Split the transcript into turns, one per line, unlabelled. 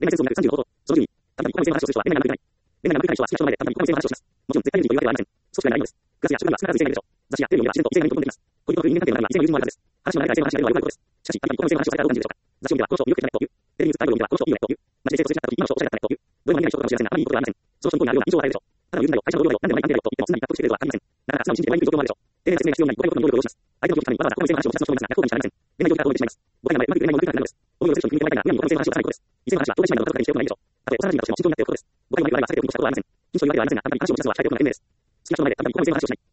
恋愛戦争になる36放送、その10に、たびたび国会の話をする人は恋愛がうまくいかない。恋愛がうまくいかない人は視聴の前でたびたび国会の話をします。もちろん絶対にいいというわけではありません。組織がないのです。クラスや職場には少なからず異性がいるでしょう。雑誌やテレビを見れば自然と異性がいると飛んできます。恋人という人間関係の中には異性の友人もあるはずです。話の流れが異性の話であれば良いことです。しかし、たびたび他の異性の話をされたらどう感じるでしょうか。雑誌を見てはこの人魅力的だねという。テレビに映ったアイドルを見てはこの人いいよねという。街で生活してなった時今の人おしゃれだったねという。どれも見ない人かもしれませんが、あまりいいことではありません。その人の通りにあるような印象を与えるでしょう。ただの友人だよ、会社の同僚だよ、何でもない関係だよと言ってもそんなに納得してくれるとは限りません。だから素直に信じてもらえるという状況もあるでしょう。丁寧な説明が必要ない誤解のことの能力をどうします。相手の気を引くためにわざわざ他の異性の話を他の人の話をしますが、逆効果にしかなりません。恋愛状況から遠のいてしまいます。誤解が生まれ、うまくいく恋愛もうまくいかなくなるのです。同僚のセッションに組み込まれたいが、何も他の異性の話をされないことです。異性の話は当然しまいなどの分かるかにしておくのがいいでしょう。たとえ幼馴染だとしても慎重になっておくことです。誤解が生まれる前は避けておくことはされておくことはありません。禁止というわけではありませんが、たびたび話をされておくのが賢明です。好きな人の前でたびたび他の異性の話をしない。